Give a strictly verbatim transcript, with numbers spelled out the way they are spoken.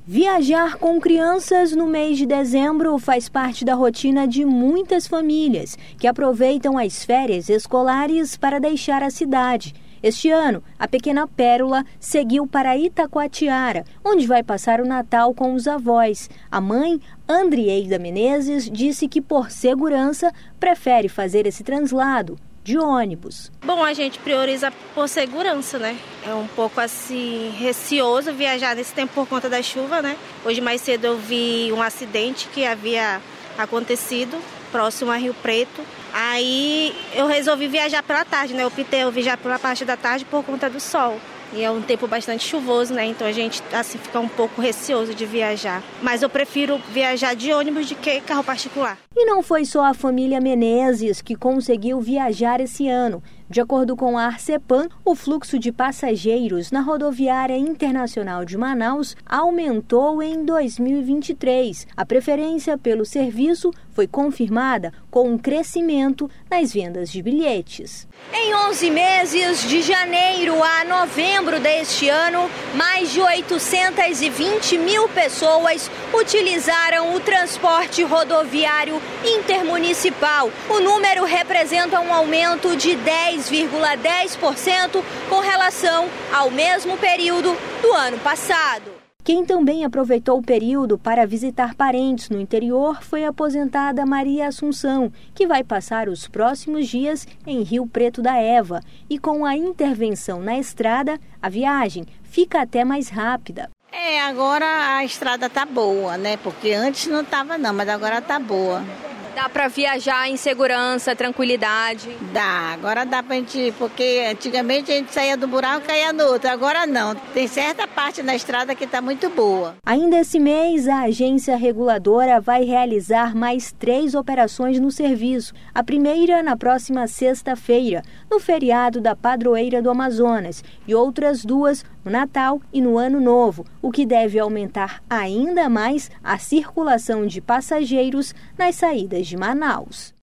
Viajar com crianças no mês de dezembro faz parte da rotina de muitas famílias que aproveitam as férias escolares para deixar a cidade. Este ano, a pequena Pérola seguiu para Itacoatiara, onde vai passar o Natal com os avós. A mãe, Andrieida Menezes, disse que, por segurança, prefere fazer esse translado de ônibus. Bom, a gente prioriza por segurança, né? É um pouco assim receoso viajar nesse tempo por conta da chuva, né? Hoje mais cedo eu vi um acidente que havia acontecido próximo a Rio Preto. Aí eu resolvi viajar pela tarde, né? Eu optei viajar pela parte da tarde por conta do sol. E é um tempo bastante chuvoso, né? Então a gente assim fica um pouco receoso de viajar. Mas eu prefiro viajar de ônibus do que carro particular. E não foi só a família Menezes que conseguiu viajar esse ano. De acordo com a Arcepan, o fluxo de passageiros na rodoviária internacional de Manaus aumentou em dois mil e vinte e três. A preferência pelo serviço foi confirmada com um crescimento nas vendas de bilhetes. Em onze meses, de janeiro a novembro deste ano, mais de oitocentas e vinte mil pessoas utilizaram o transporte rodoviário intermunicipal. O número representa um aumento de dez vírgula dez por cento com relação ao mesmo período do ano passado. Quem também aproveitou o período para visitar parentes no interior foi a aposentada Maria Assunção, que vai passar os próximos dias em Rio Preto da Eva. E com a intervenção na estrada, a viagem fica até mais rápida. É, agora a estrada tá boa, né? Porque antes não tava não, mas agora tá boa. Dá para viajar em segurança, tranquilidade? Dá, agora dá pra gente ir, porque antigamente a gente saía do buraco e caía no outro, agora não. Tem certa parte da estrada que tá muito boa. Ainda esse mês, a agência reguladora vai realizar mais três operações no serviço. A primeira na próxima sexta-feira, no feriado da Padroeira do Amazonas, e outras duas no Natal e no Ano Novo, o que deve aumentar ainda mais a circulação de passageiros nas saídas de Manaus.